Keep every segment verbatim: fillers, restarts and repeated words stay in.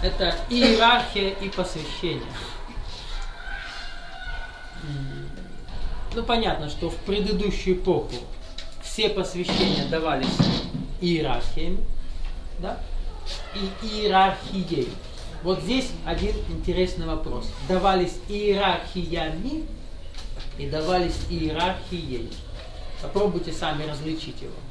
Это иерархия и посвящение. Ну, понятно, что в предыдущую эпоху все посвящения давались иерархиями, да? И иерархией. Вот здесь один интересный вопрос. Давались иерархиями и давались иерархией. Попробуйте сами различить его.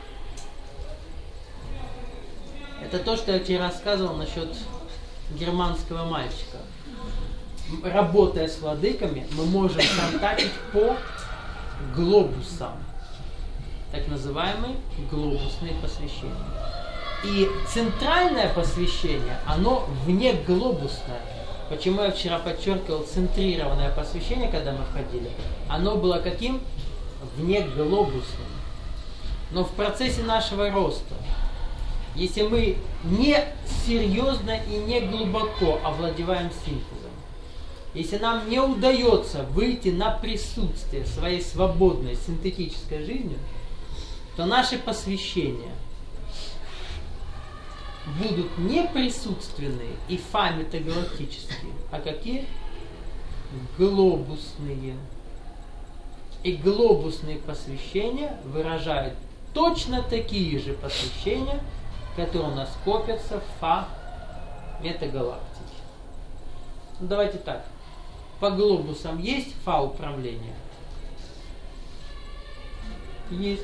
Это то, что я тебе рассказывал насчет германского мальчика. Работая с владыками, мы можем контактить по глобусам. Так называемые глобусные посвящения. И центральное посвящение, оно внеглобусное. Почему я вчера подчеркивал центрированное посвящение, когда мы входили? Оно было каким? Внеглобусным. Но в процессе нашего роста, если мы не серьезно и не глубоко овладеваем синтезом, если нам не удается выйти на присутствие своей свободной синтетической жизни, то наши посвящения будут не присутственные и фамитогалактические, а какие? Глобусные. И глобусные посвящения выражают точно такие же посвящения, которые у нас копятся в фа-метагалактике. Ну, давайте так. По глобусам есть фа-управление? Есть.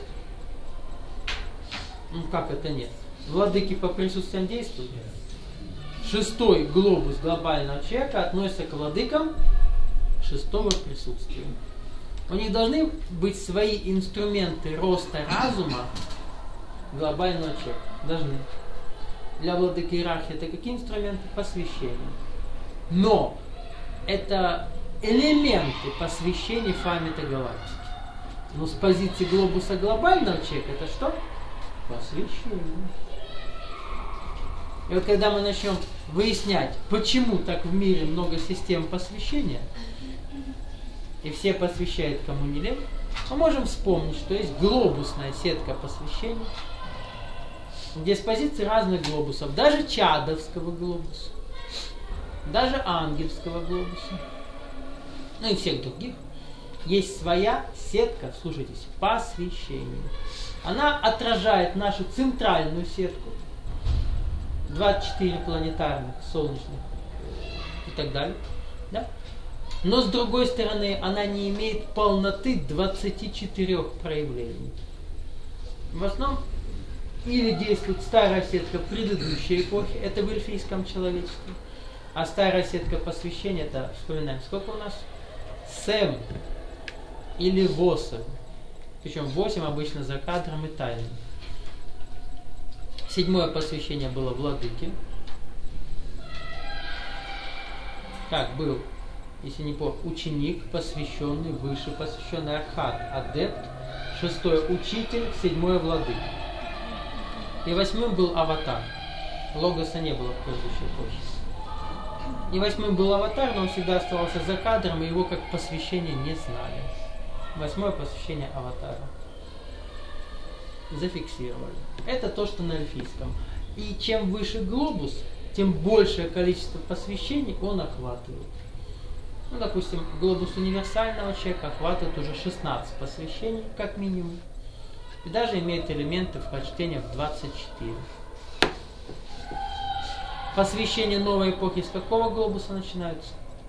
Ну как это нет? Владыки по присутствиям действуют? Шестой глобус глобального человека относится к владыкам шестого присутствия. У них должны быть свои инструменты роста разума глобального человека. Должны. Для владыки иерархии это какие инструменты? Посвящения. Но это элементы посвящений фа-метагалактики. Но с позиции глобуса глобального человека это что? Посвящение. И вот когда мы начнем выяснять, почему так в мире много систем посвящения, и все посвящают кому не лень, мы можем вспомнить, что есть глобусная сетка посвящений, где с позиции разных глобусов, даже чадовского глобуса, даже ангельского глобуса, ну и всех других, есть своя сетка, слушайтесь, посвящений. Она отражает нашу центральную сетку, двадцать четыре планетарных, солнечных и так далее. Да? Но с другой стороны, она не имеет полноты двадцати четырёх проявлений. В основном или действует старая сетка предыдущей эпохи, это в эльфийском человечестве, а старая сетка посвящения, это, вспоминаем, сколько у нас? Сэм или восемь. Причем восемь обычно за кадром и тайным. Седьмое посвящение было владыке. Как был, если не помню, ученик, посвященный, выше посвященный архат, адепт. Шестое учитель, седьмое владыка. И восьмым был аватар. Логоса не было в предыдущей эпохе. И восьмым был аватар, но он всегда оставался за кадром, и его как посвящение не знали. Восьмое посвящение аватара. Зафиксировали. Это то, что на эльфийском. И чем выше глобус, тем большее количество посвящений он охватывает. Ну, допустим, глобус универсального человека охватывает уже шестнадцать посвящений, как минимум. И даже имеет элементы вхождения в двадцать четыре. Посвящение новой эпохи с какого глобуса начинаются?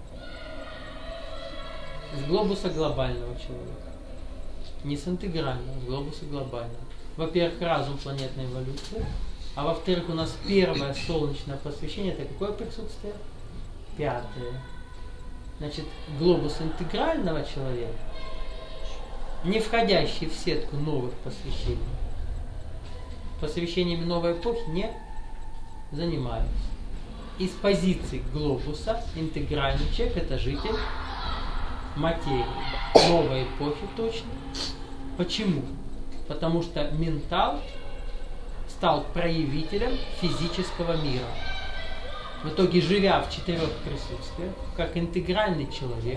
С глобуса глобального человека. Не с интегрального, с глобуса глобального. Во-первых, разум планетной эволюции. А во-вторых, у нас первое солнечное посвящение. Это какое присутствие? Пятое. Значит, глобус интегрального человека, не входящий в сетку новых посвящений, посвящениями новой эпохи не занимаются. Из позиции глобуса интегральный человек это житель материи новой эпохи точно. Почему? Потому что ментал стал проявителем физического мира. В итоге, живя в четырех присутствиях, как интегральный человек,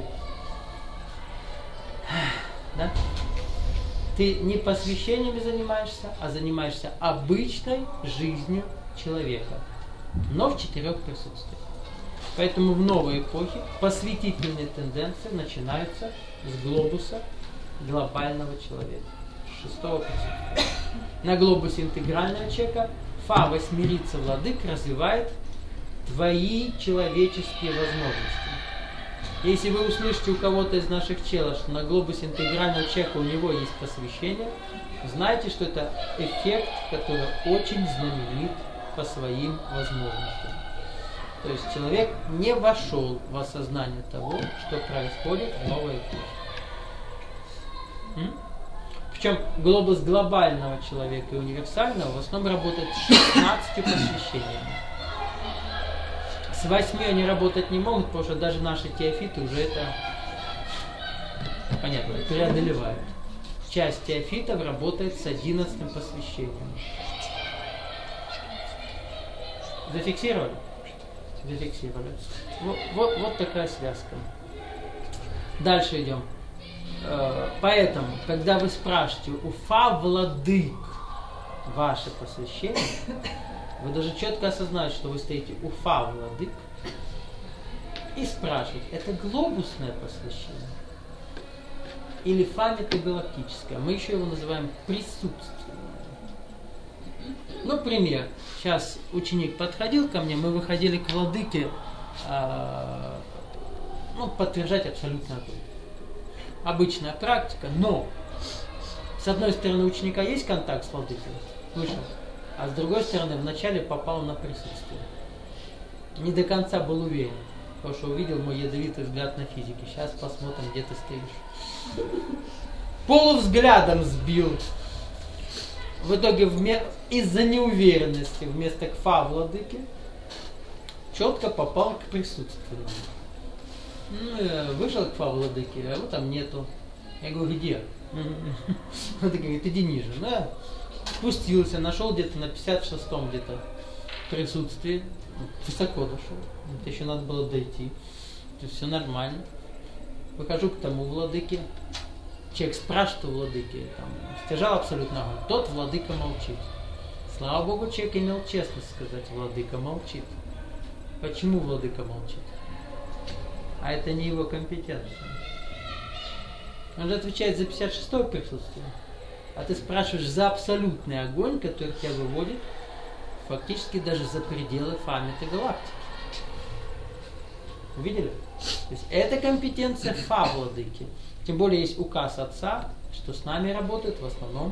да, ты не посвящениями занимаешься, а занимаешься обычной жизнью человека. но в четырех присутствиях. Поэтому в новой эпохе посвятительные тенденции начинаются с глобуса глобального человека, шестого присутствия. На глобусе интегрального человека Фа восьмерица владык развивает твои человеческие возможности. Если вы услышите у кого-то из наших челов, что на глобусе интегрального человека у него есть посвящение, знайте, что это эффект, который очень знаменит по своим возможностям. То есть человек не вошел в осознание того, что происходит в новой эпохе. М? Причем глобус глобального человека и универсального в основном работает с шестнадцатью посвящениями. С восьми они работать не могут, потому что даже наши теофиты уже это, понятно, преодолевают. Часть теофитов работает с одиннадцатым посвящением. Зафиксировали? Зафиксировали. Вот, вот, вот такая связка. Дальше идем. Поэтому, когда вы спрашиваете у Фа владык ваше посвящение, вы даже четко осознаете, что вы стоите у Фа владык и спрашиваете, это глобусное посвящение или Фа метагалактическое? Мы еще его называем присутственное. Ну, пример. Сейчас ученик подходил ко мне, мы выходили к владыке, э, ну, подтверждать абсолютно огонь. Обычная практика, но с одной стороны у ученика есть контакт с владыкой, вышел, а с другой стороны вначале попал на присутствие. Не до конца был уверен, потому что увидел мой ядовитый взгляд на физике. Сейчас посмотрим, где ты стоишь. Полувзглядом сбил. В итоге вме... из-за неуверенности вместо к Фа владыки четко попал к присутственному. Ну, я вышел к Фа владыке, а его там нету. Я говорю, где? Он говорит, иди ниже. Ну, я спустился, нашел где-то на пятьдесят шестом где-то присутствии. Высоко дошел. Это еще надо было дойти. То есть все нормально. Выхожу к тому владыке. Человек спрашивает у владыки, там, стяжал абсолютно огонь. Тот владыка молчит. Слава Богу, человек имел честность сказать, владыка молчит. Почему владыка молчит? А это не его компетенция. Он же отвечает за пятьдесят шестое присутствие. А ты спрашиваешь за абсолютный огонь, который тебя выводит фактически даже за пределы Фа метагалактики. Увидели? То есть это компетенция Фа владыки. Тем более есть указ отца, что с нами работают в основном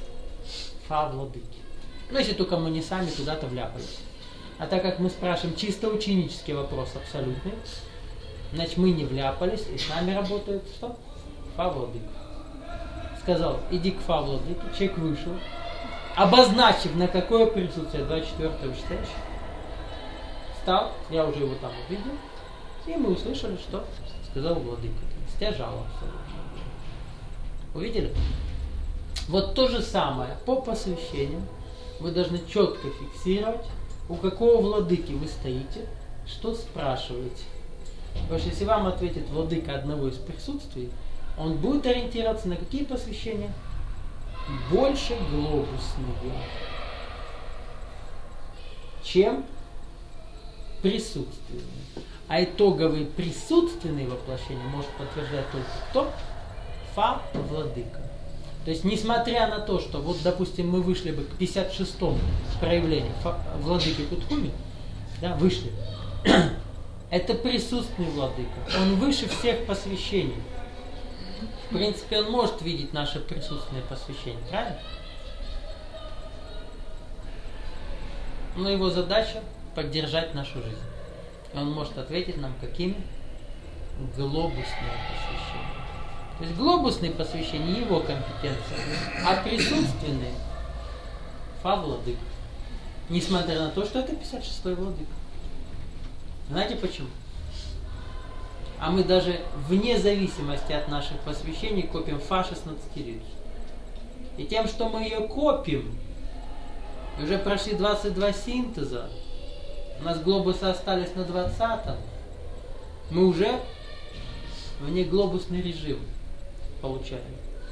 Фа владыки. Ну, если только мы не сами куда-то вляпались. А так как мы спрашиваем чисто ученический вопрос абсолютный, значит, мы не вляпались, и с нами работает что? Фа владыка. Сказал, иди к Фа владыке, человек вышел, обозначив, на какое присутствие, двадцать четвёртое считаешь, встал, я уже его там увидел, и мы услышали, что сказал владыка. Стяжал абсолютно. Увидели? Вот то же самое по посвящению вы должны четко фиксировать, у какого владыки вы стоите, что спрашиваете. Потому что если вам ответит владыка одного из присутствий, он будет ориентироваться на какие посвящения? Больше глобусные, чем присутственные. А итоговые присутственные воплощения может подтверждать только кто? Фа владыка. То есть, несмотря на то, что, вот, допустим, мы вышли бы к пятьдесят шестому проявлению фа, владыки Кутхуми, да, вышли. Это присутственный владыка. Он выше всех посвящений. В принципе, он может видеть наше присутственное посвящение, правильно? Но его задача поддержать нашу жизнь. И он может ответить нам какими? Глобусные посвящения. То есть глобусные посвящения его компетенция, а присутственные Фа владыка. Несмотря на то, что это пятьдесят шестой владыка. Знаете почему? А мы даже вне зависимости от наших посвящений копим Фа шестнадцатирицу. И тем, что мы ее копим, уже прошли двадцать два синтеза, у нас глобусы остались на двадцатом, мы уже внеглобусный режим получаем.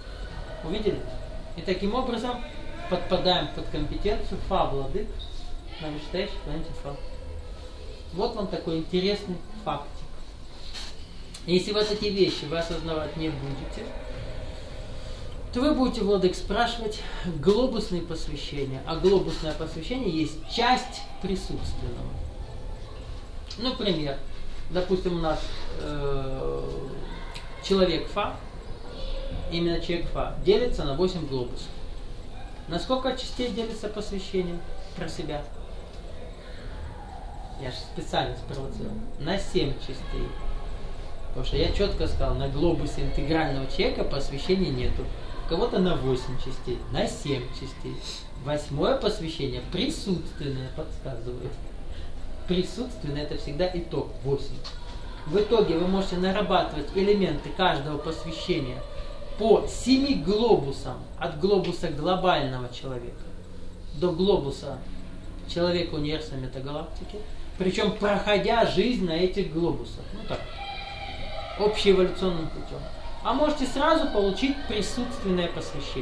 Увидели? И таким образом подпадаем под компетенцию Фа владык на вышестоящей планете Солнце. Вот вам такой интересный фактик. Если вот эти вещи вы осознавать не будете, то вы будете, Владык, спрашивать глобусные посвящения. А глобусное посвящение есть часть присутственного. Ну, пример. Допустим, у нас э, человек Фа, именно человек Фа, делится на восемь глобусов. На сколько частей делится посвящение про себя? Я же специально спровоцировал. На семь частей. Потому что я четко сказал, на глобусе интегрального человека посвящения нету. У кого-то на восемь частей, на семь частей. Восьмое посвящение присутственное подсказывает. Присутственное это всегда итог восемь. В итоге вы можете нарабатывать элементы каждого посвящения по семи глобусам, от глобуса глобального человека до глобуса человека универса метагалактики, причем проходя жизнь на этих глобусах. Ну так, общеэволюционным путем. А можете сразу получить присутственное посвящение.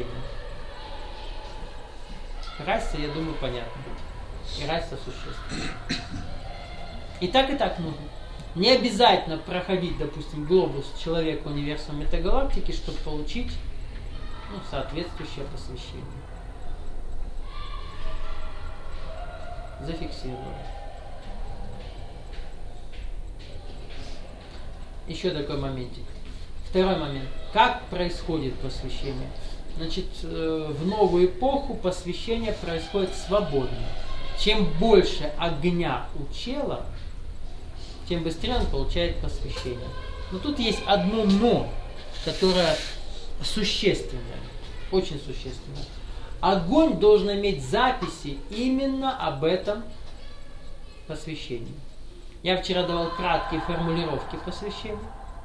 Разница, я думаю, понятна. И разница существенна. И так, и так нужно. Не обязательно проходить, допустим, глобус человека универсума метагалактики, чтобы получить ну, соответствующее посвящение. Зафиксировали. Еще такой моментик. Второй момент. Как происходит посвящение? Значит, в новую эпоху посвящение происходит свободно. Чем больше огня у чела, тем быстрее он получает посвящение. Но тут есть одно но, которое существенное, очень существенное. Огонь должен иметь записи именно об этом посвящении. Я вчера давал краткие формулировки посвящения.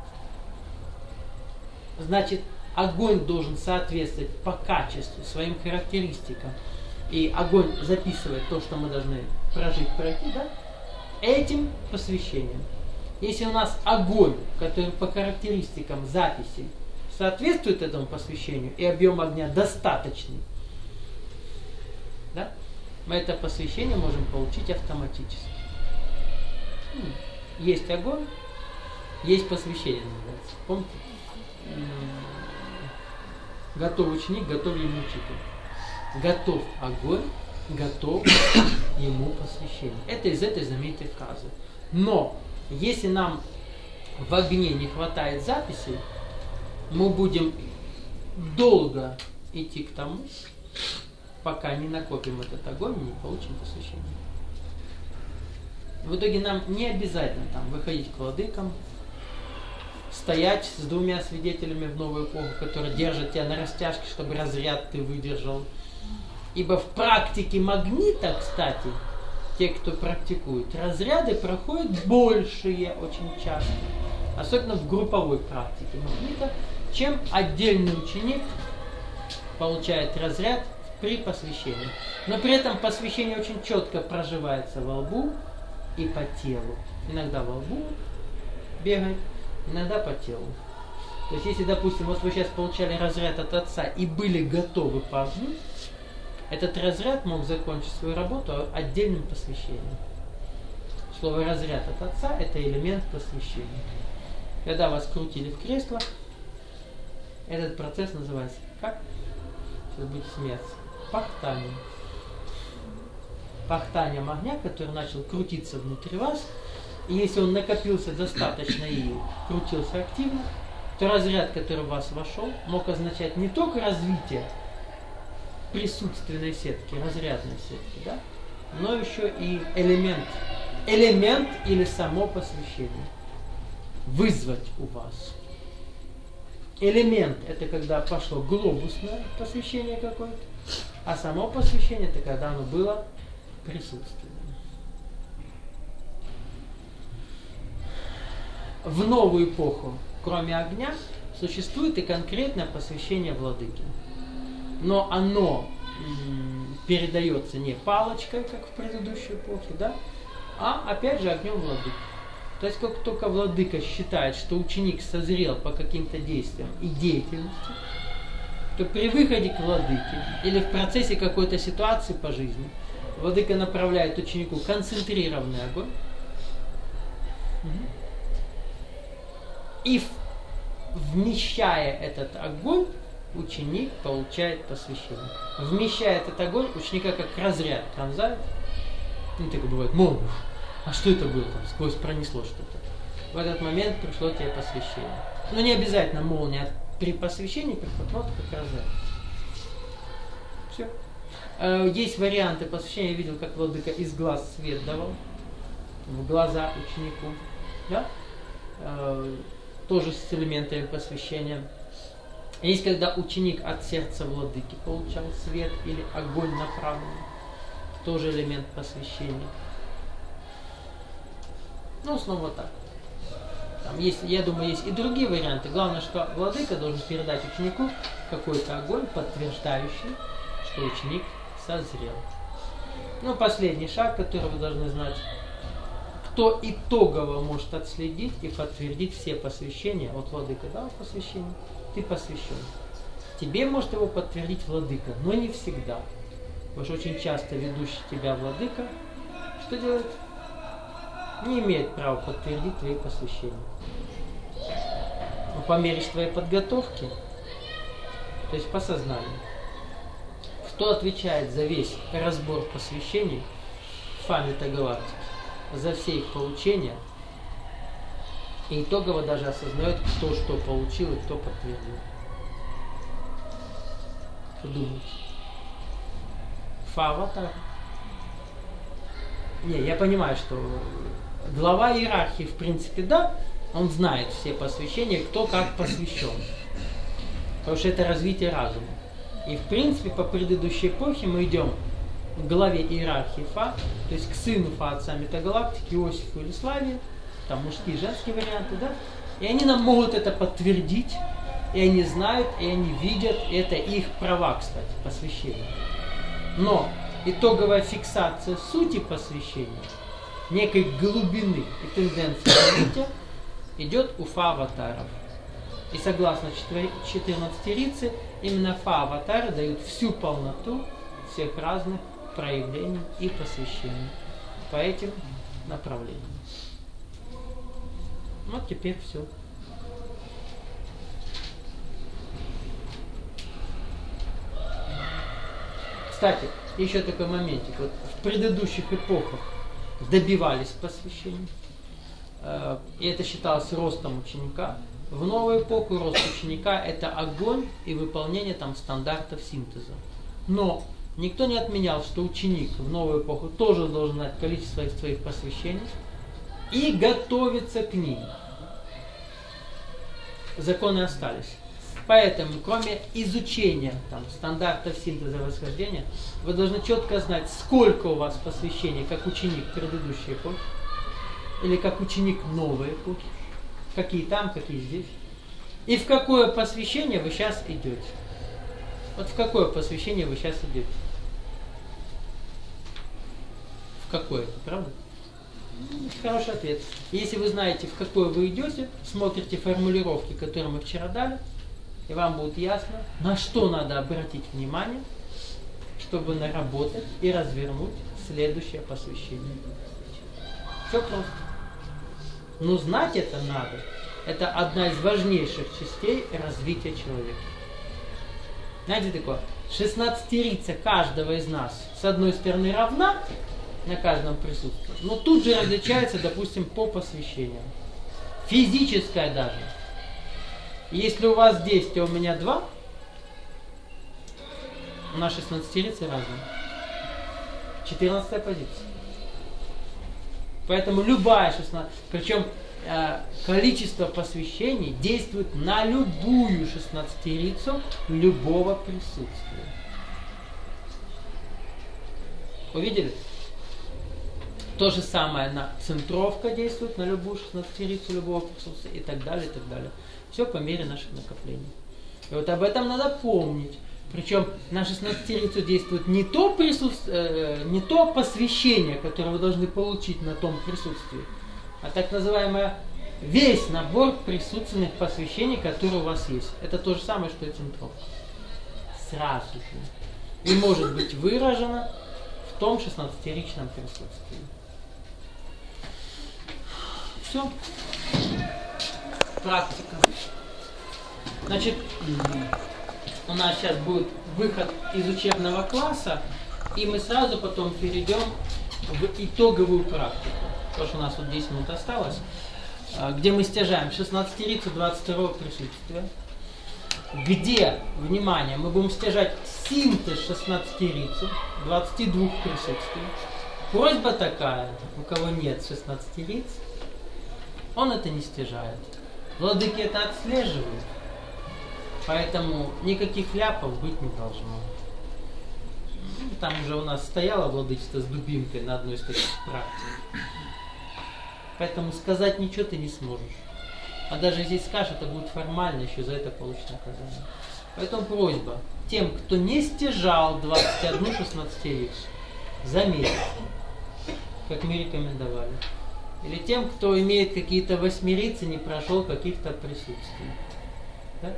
Значит, огонь должен соответствовать по качеству своим характеристикам. И огонь записывает то, что мы должны прожить, пройти, да? Этим посвящением. Если у нас огонь, который по характеристикам записи соответствует этому посвящению, и объем огня достаточный, да? Мы это посвящение можем получить автоматически. Есть огонь, есть посвящение, называется. Помните? Готов ученик, готов ему учитель. Готов огонь, готов ему посвящение. Это из этой знаменитой фразы. Но, если нам в огне не хватает записей, мы будем долго идти к тому, пока не накопим этот огонь и не получим посвящение. В итоге нам не обязательно там выходить к владыкам, стоять с двумя свидетелями в новую эпоху, которые держат тебя на растяжке, чтобы разряд ты выдержал. Ибо в практике магнита, кстати, те, кто практикует, разряды проходят большие очень часто. Особенно в групповой практике магнита, чем отдельный ученик получает разряд при посвящении. Но при этом посвящение очень четко проживается во лбу и по телу. Иногда во лбу бегает, иногда по телу. То есть, если, допустим, вот вы сейчас получали разряд от отца и были готовы по огню, этот разряд мог закончить свою работу отдельным посвящением. Слово «разряд» от отца – это элемент посвящения. Когда вас крутили в кресло, этот процесс называется как? Сейчас будет смеяться. Пахтанием. Пахтанием огня, который начал крутиться внутри вас, и если он накопился достаточно и крутился активно, то разряд, который в вас вошел, мог означать не только развитие присутственной сетки, разрядной сетки, да, но еще и элемент, элемент или само посвящение. Вызвать у вас. Элемент – это когда пошло глобусное посвящение какое-то, а само посвящение – это когда оно было присутственным. В новую эпоху, кроме огня, существует и конкретное посвящение владыки. Но оно м, передается не палочкой, как в предыдущей эпохе, да, а опять же огнем владыки. То есть, как только владыка считает, что ученик созрел по каким-то действиям и деятельности, то при выходе к владыке или в процессе какой-то ситуации по жизни Владыка направляет ученику концентрированный огонь. И вмещая этот огонь, ученик получает посвящение. Вмещая этот огонь, ученика как разряд пронзает. Ну, так и бывает, молния. А что это было там? Сквозь пронесло что-то. В этот момент пришло тебе посвящение. Но не обязательно молния, а при посвящении приходит, вот как разряд. Все. Есть варианты посвящения. Я видел, как владыка из глаз свет давал. В глаза ученику. Да? Тоже с элементами посвящения. Есть, когда ученик от сердца владыки получал свет или огонь направленный. Тоже элемент посвящения. Ну, снова так. Там есть, я думаю, есть и другие варианты. Главное, что владыка должен передать ученику какой-то огонь, подтверждающий, что ученик созрел. Ну, последний шаг, который вы должны знать. Кто итогово может отследить и подтвердить все посвящения. Вот владыка дал посвящение, ты посвящен. Тебе может его подтвердить владыка, но не всегда. Потому что очень часто ведущий тебя владыка, что делает? Не имеет права подтвердить твои посвящения. Но по мере твоей подготовки, то есть по сознанию, кто отвечает за весь разбор посвящений Фамита галактики, за все их получения, и итогово даже осознает, кто что получил и кто подтвердил. Что думаете? Фа-аватар? Не, я понимаю, что глава иерархии, в принципе, да, он знает все посвящения, кто как посвящен. Потому что это развитие разума. И, в принципе, по предыдущей эпохе мы идем к главе иерархии Фа, то есть к сыну Фа отца метагалактики, Иосифу или Славе, там мужские и женские варианты, да, и они нам могут это подтвердить, и они знают, и они видят, и это их права, кстати, посвящения. Но итоговая фиксация сути посвящения, некой глубины и тенденции развития, идет у Фа-аватаров. И согласно четырнадцати рицы, именно Фа-аватары дают всю полноту всех разных проявлений и посвящений по этим направлениям. Вот теперь все. Кстати, еще такой моментик. Вот в предыдущих эпохах добивались посвящений, и это считалось ростом ученика. В новую эпоху рост ученика – это огонь и выполнение там стандартов синтеза. Но никто не отменял, что ученик в новую эпоху тоже должен знать количество своих посвящений и готовиться к ним. Законы остались. Поэтому, кроме изучения там, стандартов синтеза восхождения, вы должны четко знать, сколько у вас посвящений, как ученик предыдущей эпохи, или как ученик новой эпохи, какие там, какие здесь, и в какое посвящение вы сейчас идете. Вот в какое посвящение вы сейчас идете? В какое, правда? Хороший ответ. Если вы знаете, в какое вы идете, смотрите формулировки, которые мы вчера дали, и вам будет ясно, на что надо обратить внимание, чтобы наработать и развернуть следующее посвящение. Все просто. Но знать это надо. Это одна из важнейших частей развития человека. Знаете такое? шестнадцатирица каждого из нас с одной стороны равна на каждом присутствии, но тут же различается, допустим, по посвящениям. Физическая даже. Если у вас десять, а у меня два, у нас шестнадцатирицы разные. четырнадцатая позиция. Поэтому любая шестнадцатая, причем э, количество посвящений действует на любую шестнадцатирицу любого присутствия. Увидели? То же самое на центровка действует на любую шестнадцатирицу любого присутствия и так далее, и так далее. Все по мере наших накоплений. И вот об этом надо помнить. Причем на шестнадцатирицу действует не то, присутств... э, не то посвящение, которое вы должны получить на том присутствии, а так называемое весь набор присутственных посвящений, которые у вас есть. Это то же самое, что и центровка. Сразу же. И может быть выражено в том шестнадцатиричном присутствии. Все. Практика. Значит, у нас сейчас будет выход из учебного класса, и мы сразу потом перейдем в итоговую практику. Потому что у нас вот десять минут осталось, где мы стяжаем шестнадцатирицу двадцать второго присутствия, где, внимание, мы будем стяжать синтез шестнадцатирицу двадцати двух присутствий. Просьба такая, у кого нет шестнадцатириц, он это не стяжает. Владыки это отслеживают, поэтому никаких ляпов быть не должно. Там уже у нас стояло владычество с дубинкой на одной из таких практик. Поэтому сказать ничего ты не сможешь. А даже если скажешь, это будет формально, еще за это получишь наказание. Поэтому просьба тем, кто не стяжал двадцать одну шестнадцатирицу, заметить, как мы рекомендовали. Или тем, кто имеет какие-то восьмирицы, не прошел каких-то присутствий. Да?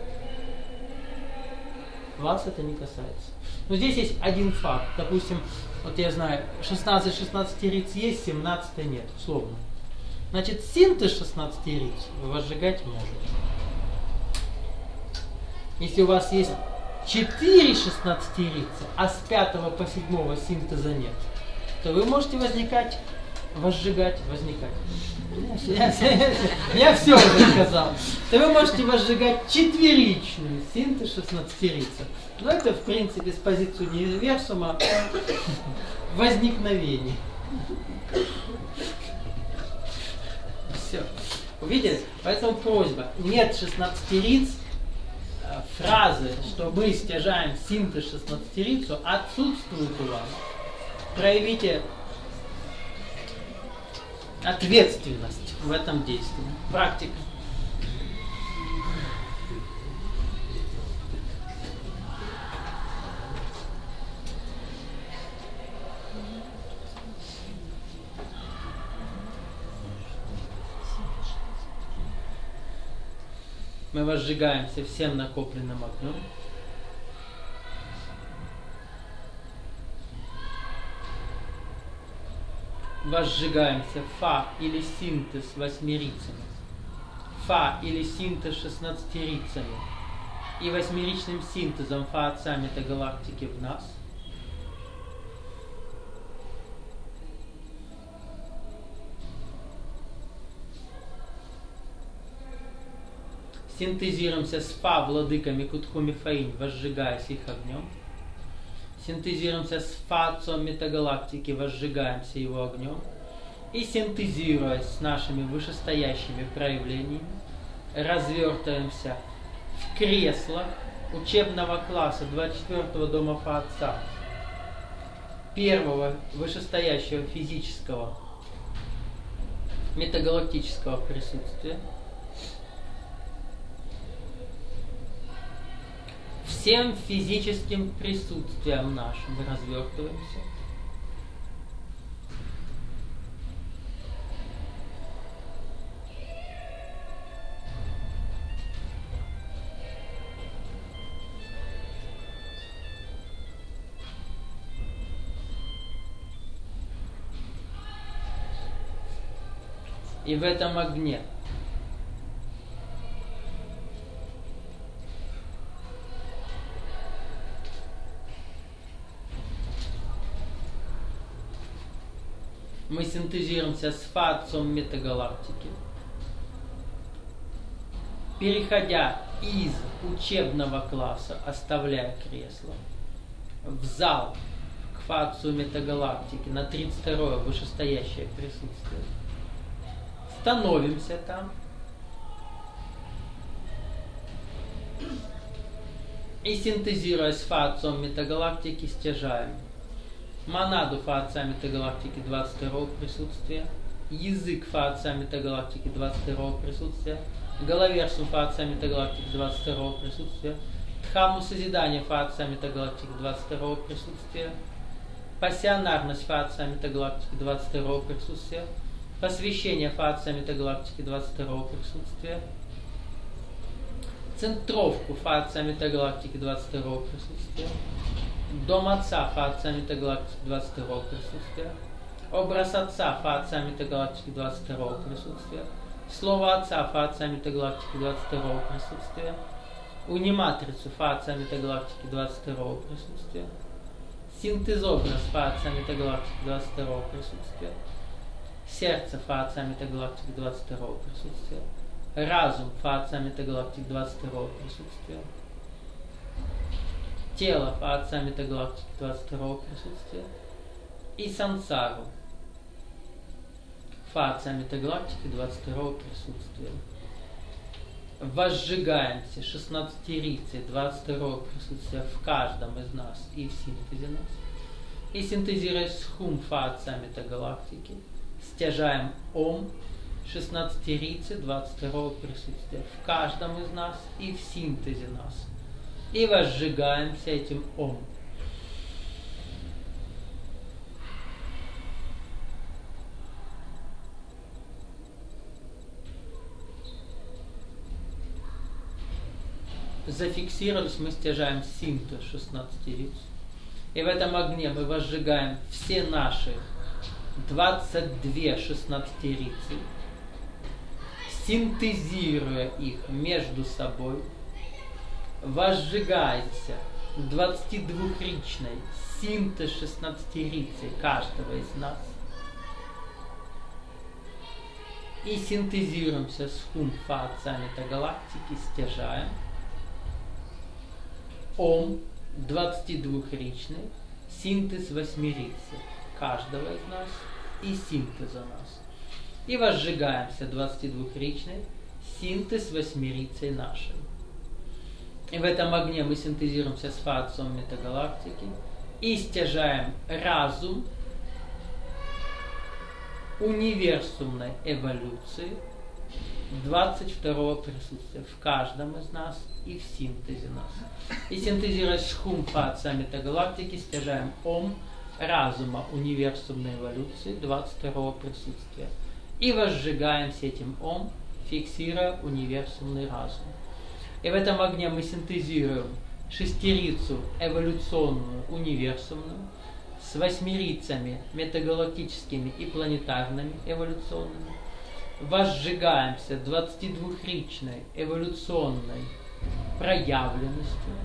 Вас это не касается. Но здесь есть один факт. Допустим, вот я знаю, шестнадцать шестнадцатириц есть, семнадцать нет, условно. Значит, синтез шестнадцатириц вы возжигать можете. Если у вас есть четыре шестнадцатирицы, а с пятого по седьмого синтеза нет, то вы можете возникать, возжигать, возникать. Я, я, я все уже сказал. То вы можете возжигать четверичную синтез шестнадцатирицы. Но это, в принципе, с позиции универсума возникновение. Все. Увидели? Поэтому просьба. Нет шестнадцатириц, фразы, что мы стяжаем синтез шестнадцатирицу, отсутствует у вас. Проявите ответственность в этом действии. Практика. Мы возжигаемся всем накопленным огнем. Возжигаемся фа или синтез восьмирицами, фа или синтез шестнадцатирицами и восьмиричным синтезом фа отца метагалактики в нас. Синтезируемся с фа владыками Кутхуми Фаинь, возжигаясь их огнем. Синтезируемся с фа отцом метагалактики, возжигаемся его огнем. И синтезируясь с нашими вышестоящими проявлениями, развертываемся в кресло учебного класса двадцать четвёртого дома фа отца, первого вышестоящего физического метагалактического присутствия. Всем физическим присутствием нашим мы развертываемся. И в этом огне мы синтезируемся с фа отцом метагалактики, переходя из учебного класса, оставляя кресло, в зал к фа отцу метагалактики на тридцать второе вышестоящее присутствие. Становимся там и, синтезируя с фа отцом метагалактики, стяжаем монаду фа отца метагалактики двадцать второго присутствия, язык фа отца метагалактики двадцать второго присутствия, головерсум фа отца метагалактики двадцать второго присутствия, дхамму созидания фа отца метагалактики двадцать второго присутствия, пассионарность фа отца метагалактики двадцать второго присутствия, посвящение фа отца метагалактики двадцать второго присутствия, центровку фа отца метагалактики двадцать второго присутствия, Дом Отца Фа Отца Метагалактики двадцать второго присутствия. Образ Отца Фа Отца Метагалактики двадцать второго присутствия. Слово Отца Фа Отца Метагалактики двадцать второго присутствия. Униматрицу Фа Отца Метагалактики двадцать второго присутствия. Синтезобраз Фа Отца Метагалактики двадцать второго присутствия. Сердце Фа Отца Метагалактики двадцать второго присутствия. Разум Фа Отца Метагалактики двадцать второго присутствия. Тело Фа Отца Метагалактики двадцать второго присутствия. И сансару Фа Отца Метагалактики двадцать второго присутствия. Возжигаемся шестнадцатерицей двадцать второго присутствия в каждом из нас и в синтезе нас. И синтезируя схум Фа Отца Метагалактики, стяжаем Ом шестнадцатерицей двадцать второго присутствия в каждом из нас и в синтезе нас. И возжигаемся этим Ом. Зафиксировались, мы стяжаем синтез шестнадцатериц. И в этом огне мы возжигаем все наши двадцать две шестнадцатерицы, синтезируя их между собой. Возжигается двадцатидвухричной синтез шестнадцатерицы каждого из нас. И синтезируемся с хум Фа Отца Метагалактики, стяжаем Ом двадцатидвухричный, синтез восьмерицы каждого из нас и синтеза нас. И возжигаемся двадцатидвухричный, синтез восьмерицей нашей. И в этом огне мы синтезируемся с Фа Отцом Метагалактики и стяжаем разум универсумной эволюции двадцать второго присутствия в каждом из нас и в синтезе нас. И синтезируя схум Фа Отца Метагалактики, стяжаем Ом разума универсумной эволюции двадцать второго присутствия. И возжигаемся этим Ом, фиксируя универсумный разум. И в этом огне мы синтезируем шестерицу эволюционную универсумную с восьмерицами метагалактическими и планетарными эволюционными. Возжигаемся двадцатидвухричной эволюционной проявленностью,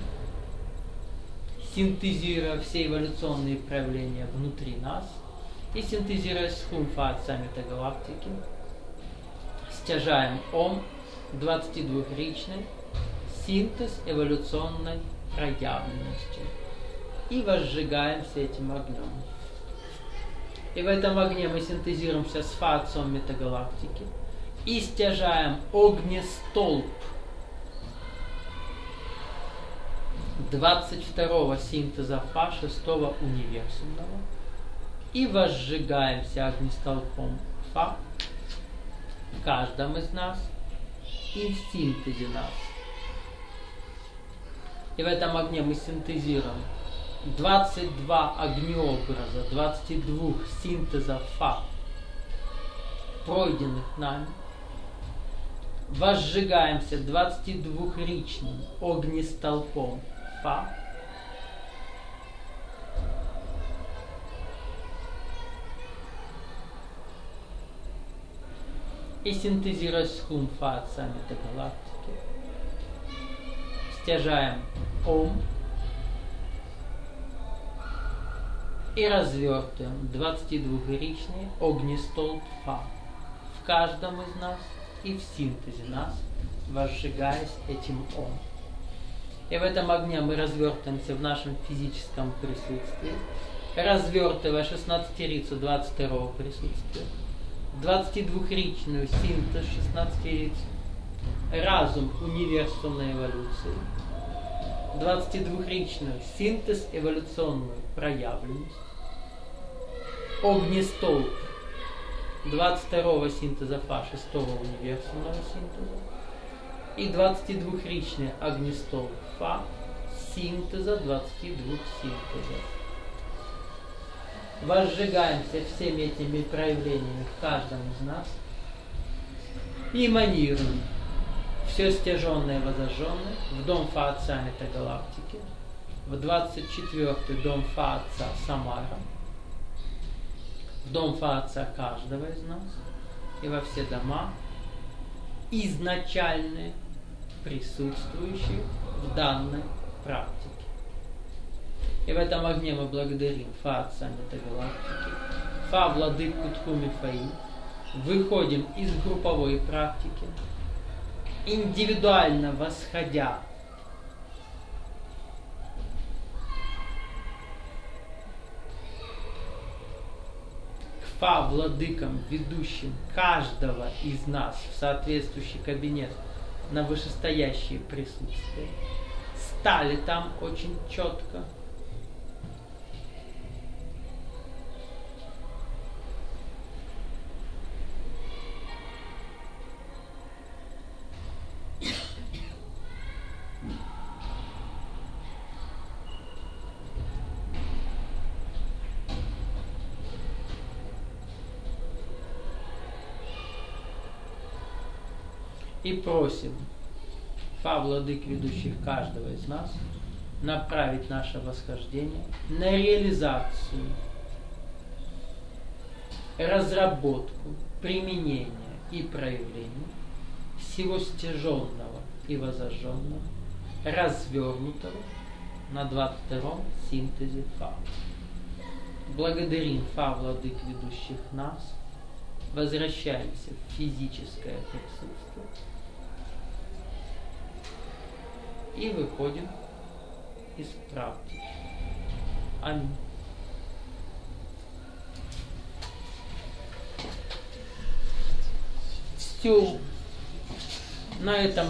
синтезируя все эволюционные проявления внутри нас и синтезируя схум Фа Отца Метагалактики, стяжаем Ом двадцатидвухричный, синтез эволюционной проявленности и возжигаемся этим огнем. И в этом огне мы синтезируемся с Фа Отцом Метагалактики и стяжаем огнестолб двадцать второго синтеза Фа шестого универсумного и возжигаемся огнестолпом Фа в каждом из нас и в синтезе нас. И в этом огне мы синтезируем двадцать два огнеобраза, двадцать два синтеза Фа, пройденных нами. Возжигаемся двадцатидвухричным огнестолпом Фа. И синтезируя схум Фа Отца Метагалактики, стяжаем Ом и развертываем двадцатидвухричный огнестолб Фа в каждом из нас и в синтезе нас, возжигаясь этим Ом. И в этом огне мы развертываемся в нашем физическом присутствии, развертывая шестнадцатерицу двадцать второго присутствия, двадцатидвухричную синтез шестнадцатериц, разум универсумной эволюции, двадцатидвухричную синтез эволюционную проявленность, огнестолб двадцать второго синтеза Фа шестого универсумного синтеза и двадцатидвухричный огнестолб Фа синтеза двадцати двух синтезов. Возжигаемся всеми этими проявлениями в каждом из нас и эманируем все стяженное и возожженное в дом Фа Отца Метагалактики в двадцать четвёртый дом Фа Отца Самара, в дом Фа Отца каждого из нас и во все дома изначальные, присутствующие в данной практике. И в этом огне мы благодарим Фа Отца Метагалактики, Фа Владыку Тхуми Фаи, выходим из групповой практики, индивидуально восходя к Фа Владыкам, ведущим каждого из нас в соответствующий кабинет на вышестоящее присутствие, стали там очень четко. И просим Фа Владык, ведущих каждого из нас, направить наше восхождение на реализацию, разработку, применение и проявление всего стяженного и возожженного, развернутого на двадцать втором синтезе Фа. Благодарим Фа Владык, ведущих нас, возвращаемся в физическое присутствие и выходим из практики. Аминь. Все. На этом